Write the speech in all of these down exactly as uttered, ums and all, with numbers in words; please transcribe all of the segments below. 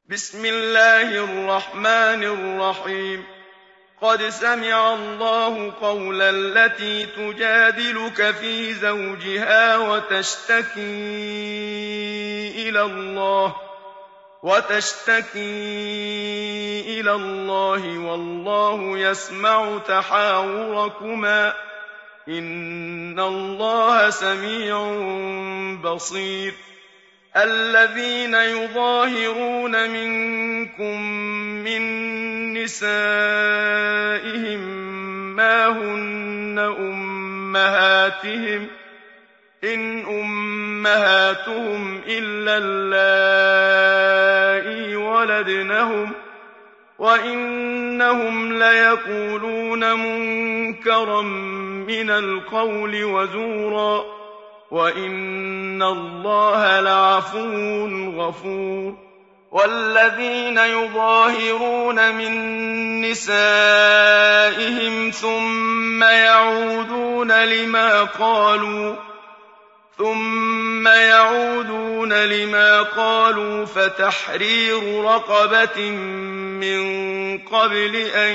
بسم الله الرحمن الرحيم قد سمع الله قول التي تجادلك في زوجها وتشتكي إلى الله وتشتكي إلى الله والله يسمع تحاوركما إن الله سميع بصير الذين يظاهرون منكم من نسائهم ما هن أمهاتهم إن أمهاتهم إلا اللائي ولدنهم وإنهم ليقولون منكرا من القول وزورا وَإِنَّ اللَّهَ لَعَفُوٌّ غَفُورٌ وَالَّذِينَ يُظَاهِرُونَ مِن نِّسَائِهِمْ ثُمَّ يَعُودُونَ لِمَا قَالُوا ثُمَّ يَعُودُونَ لِمَا قَالُوا فَتَحْرِيرُ رَقَبَةٍ مِّن قَبْلِ أَن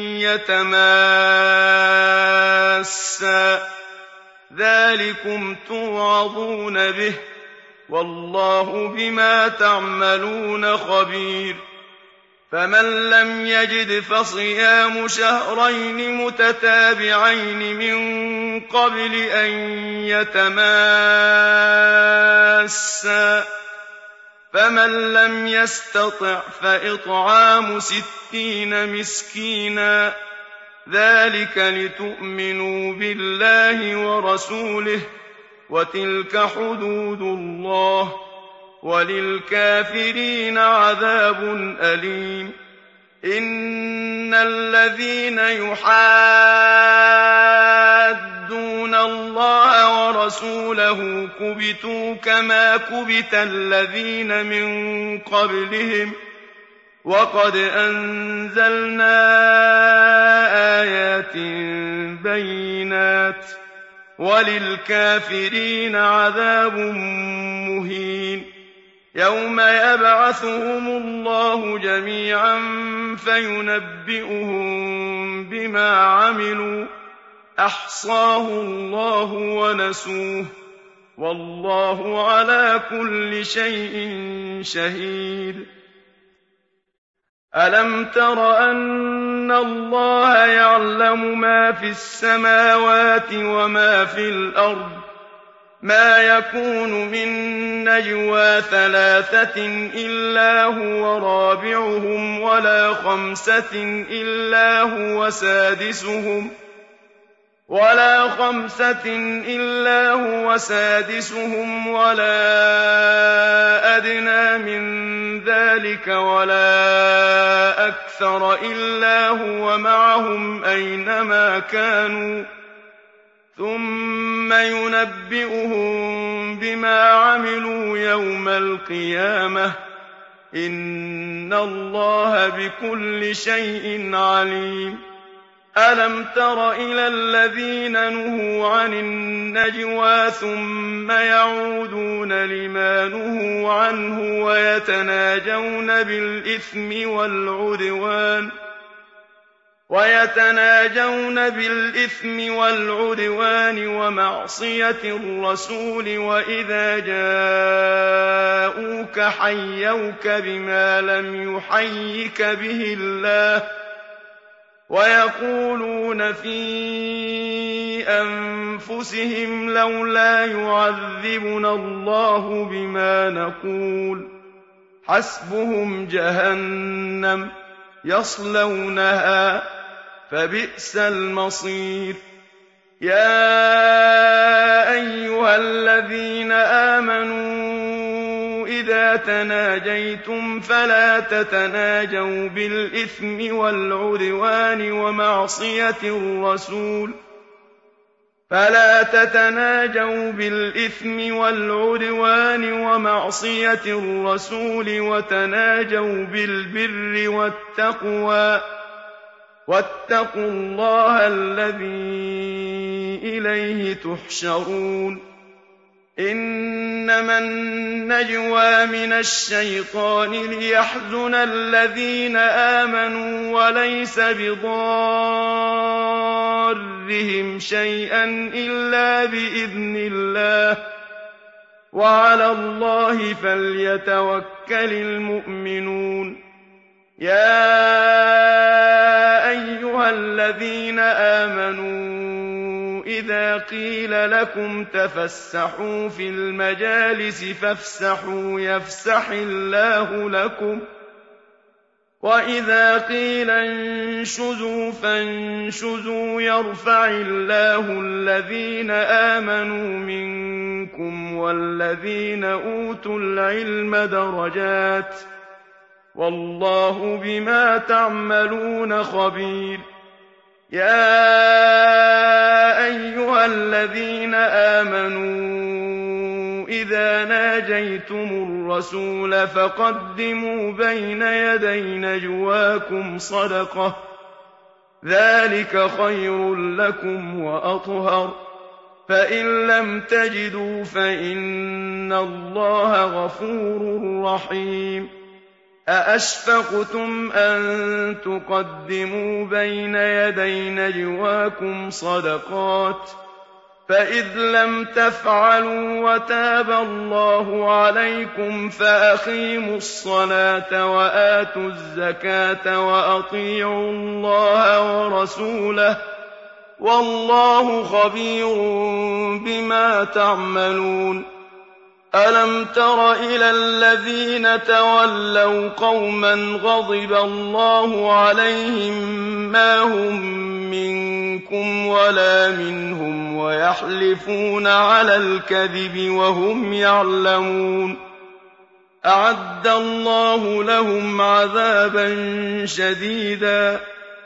يَتَمَاسَّا ذَٰلِكُمْ تُوعَظُونَ بِهِ ۚ وَاللَّهُ بِمَا تَعْمَلُونَ خَبِيرٌ فَمَن لَّمْ يَجِدْ فَصِيَامُ شَهْرَيْنِ مُتَتَابِعَيْنِ مِن قَبْلِ أَن يَتَمَاسَّا ۖ فَمَن لَّمْ يَسْتَطِعْ فَإِطْعَامُ سِتِّينَ مِسْكِينًا ۚ ذَٰلِكَ لِتُؤْمِنُوا بِاللَّهِ وَرَسُولِهِ ۚ وَتِلْكَ حُدُودُ اللَّهِ ۗ وَلِلْكَافِرِينَ عَذَابٌ أَلِيمٌ إِنَّ الَّذِينَ يُحَادُّونَ اللَّهَ وَرَسُولَهُ كُبِتُوا كَمَا كُبِتَ الَّذِينَ مِن قَبْلِهِمْ ۚ وَقَدْ أَنزَلْنَا آيَاتٍ بَيِّنَاتٍ ۚ وَلِلْكَافِرِينَ عَذَابٌ مُّهِينٌ يَوْمَ يَبْعَثُهُمُ اللَّهُ جَمِيعًا فَيُنَبِّئُهُم بِمَا عَمِلُوا ۚ أَحْصَاهُ اللَّهُ وَنَسُوهُ ۚ وَاللَّهُ عَلَىٰ كُلِّ شَيْءٍ شَهِيدٌ أَلَمْ تَرَ أَنَّ اللَّهَ يَعْلَمُ مَا فِي السَّمَاوَاتِ وَمَا فِي الْأَرْضِ ۖ مَا يَكُونُ مِن نَّجْوَىٰ ثَلَاثَةٍ إِلَّا هُوَ رَابِعُهُمْ وَلَا خَمْسَةٍ إِلَّا هُوَ سَادِسُهُمْ ولا خمسة إلا هو سادسهم ولا أدنى من ذلك ولا أكثر إلا هو معهم أينما كانوا ثم ينبئهم بما عملوا يوم القيامة إن الله بكل شيء عليم أَلَمْ تَرَ إِلَى الَّذِينَ نُهُوا عَنِ النَّجْوَىٰ ثُمَّ يَعُودُونَ لِمَا نُهُوا عَنْهُ وَيَتَنَاجَوْنَ بِالْإِثْمِ وَالْعُدْوَانِ وَيَتَنَاجَوْنَ بِالْإِثْمِ وَالْعُدْوَانِ وَمَعْصِيَتِ الرَّسُولِ وَإِذَا جَاءُوكَ حَيَّوْكَ بِمَا لَمْ يُحَيِّكَ بِهِ اللَّهُ وَيَقُولُونَ فِي أَنفُسِهِمْ لَوْلَا يُعَذِّبُنَا اللَّهُ بِمَا نَقُولُ حَسْبُهُمْ جَهَنَّمُ يَصْلَوْنَهَا فَبِئْسَ الْمَصِيرُ يَا أَيُّهَا الَّذِينَ آمَنُوا إِذَا تَنَاجَيْتُمْ فَلَا تَتَنَاجَوْا بِالْإِثْمِ وَالْعُدْوَانِ وَمَعْصِيَتِ الرَّسُولِ فَلَا تَتَنَاجَوْا بِالْإِثْمِ وَالْعُدْوَانِ وَمَعْصِيَتِ الرَّسُولِ وَتَنَاجَوْا بِالْبِرِّ وَالتَّقْوَىٰ ۖ وَاتَّقُوا اللَّهَ الَّذِي إِلَيْهِ تُحْشَرُونَ إنما النجوى من الشيطان ليحزن الذين آمنوا وليس بضارهم شيئا إلا بإذن الله وعلى الله فليتوكل المؤمنون يا أيها الذين آمنوا إذا قيل لكم تفسحوا في المجالس فافسحوا يفسح الله لكم وإذا قيل انشزوا فانشزوا يرفع الله الذين آمنوا منكم والذين أوتوا العلم درجات والله بما تعملون خبير يا أيها الذين آمنوا إذا ناجيتم الرسول فقدموا بين يدي نجواكم صدقة ذلك خير لكم وأطهر فإن لم تجدوا فإن الله غفور رحيم أأشفقتم أن تقدموا بين يدي نجواكم صدقات فإذ لم تفعلوا وتاب الله عليكم فأقيموا الصلاة وآتوا الزكاة وأطيعوا الله ورسوله والله خبير بما تعملون ألم تر إلى الذين تولوا قوما غضب الله عليهم ما هم منكم ولا منهم ويحلفون على الكذب وهم يعلمون أعد الله لهم عذابا شديدا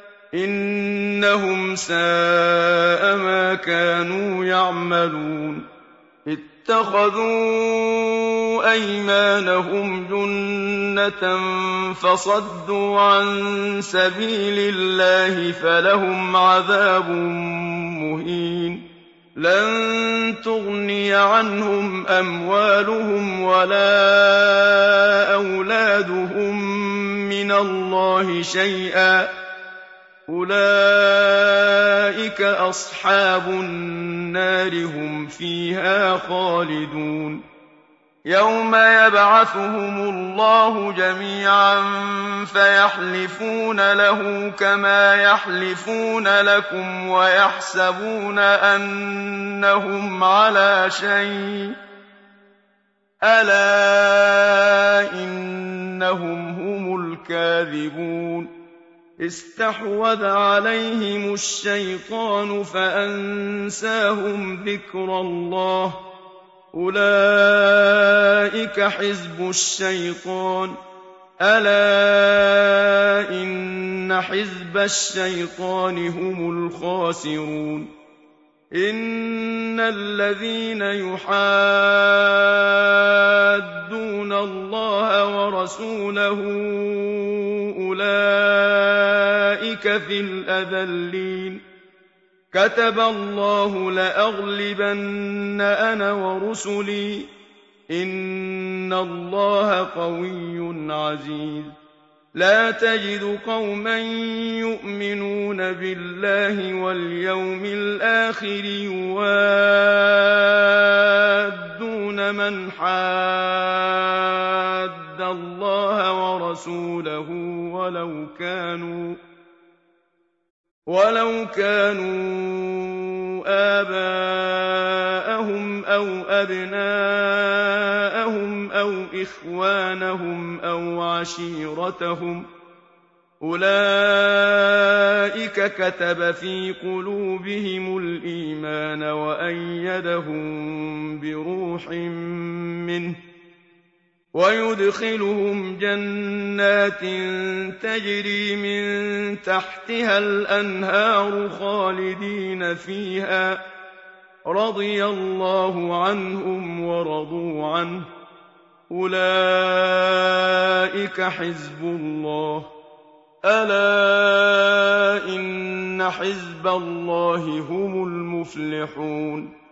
إنهم ساء ما كانوا يعملون اتخذوا أيمانهم جنة فصدوا عن سبيل الله فلهم عذاب مهين لن تغني عنهم أموالهم ولا أولادهم من الله شيئا أولئك أصحاب النار هم فيها خالدون يوم يبعثهم الله جميعا فيحلفون له كما يحلفون لكم ويحسبون أنهم على شيء ألا إنهم هم الكاذبون استحوذ عليهم الشيطان فأنساهم ذكر الله أولئك حزب الشيطان ألا إن حزب الشيطان هم الخاسرون إن الذين يحادون الله ورسوله أولئك في الأذلين كتب الله لأغلبن أنا ورسلي إن الله قوي عزيز لا تجد قوما يؤمنون بالله واليوم الآخر يوادون من حاد الله ورسوله ولو كانوا ولو كانوا آباءهم أو أبناءهم أو إخوانهم أو عشيرتهم أولئك كتب في قلوبهم الإيمان وأيدهم بروح منه ويدخلهم جنات تجري من تحتها الأنهار خالدين فيها رضي الله عنهم ورضوا عنه أولئك حزب الله ألا إن حزب الله هم المفلحون